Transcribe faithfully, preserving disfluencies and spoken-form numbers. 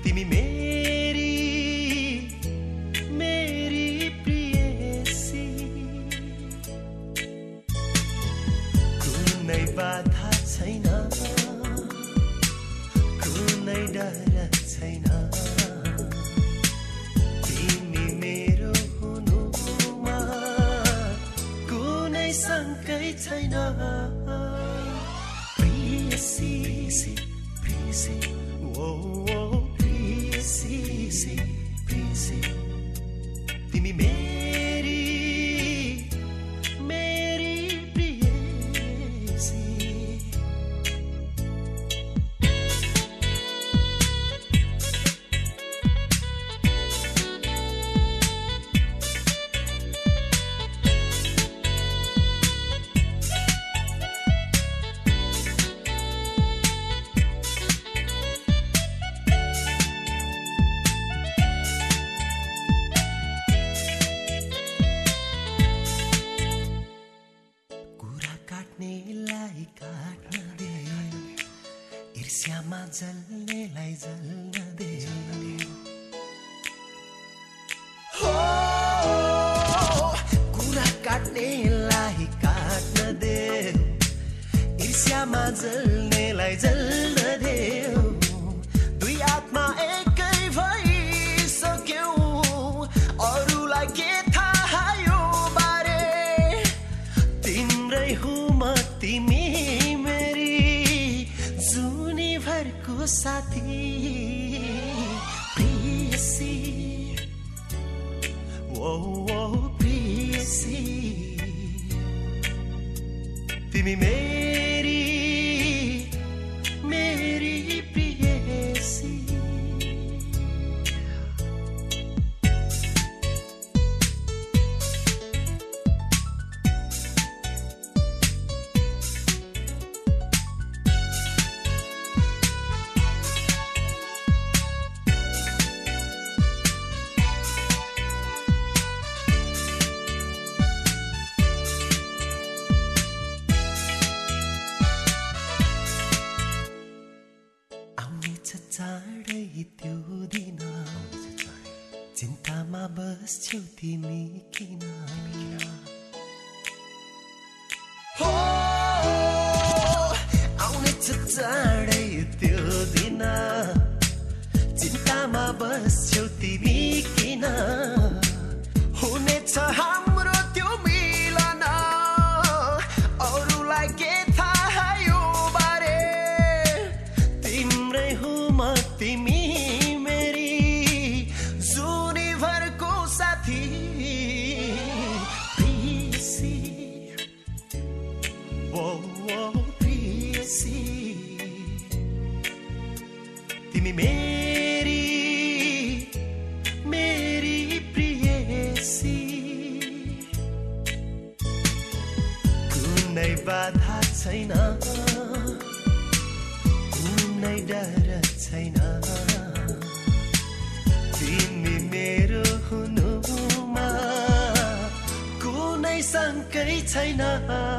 तिमी मेरी मेरी प्रियसी कुनै बाधा छैन कुनै डर छैन तिमी मेरो हुनुमा कुनै शङ्कै छैन प्रियसी प्रियसी ओ प्रियसी प्रियसी तिमी मेरी मेरी प्रियसी काट्नेलाई काट्न दे ईर्ष्यामा जल्नेलाई जल्न दे हो कुरा काट्नेलाई काट्न दे ईर्ष्यामा जल्नेलाई जल्न दे दुई आत्मा एकै भइसक्यौ अरूलाई के थाहा यो बारे तिम्रै हुँ म तिमी मेरी जुनी भरको साथी प्रियसी ओ ओ प्रियसी तिमी मेरी मेरी प्रियसी चाँडै त्यो दिन चिन्तामा बस्छौ तिमी किन हो आउनेछ चाँडै त्यो दिन चिन्तामा बस्छौ तिमी किन हुनेछ हाम्रो त्यो मिलन अरूलाई के थाहा यो बारे तिम्रै हुँ म तिमी मेरी जुनी भरको साथी प्रियसी ओ ओ प्रियसी तिमी मेरी मेरी प्रियसी कुनै बाधा छैन कुनै डर छैन तिमी मेरो हुनुमा कुनै शङ्कै छैन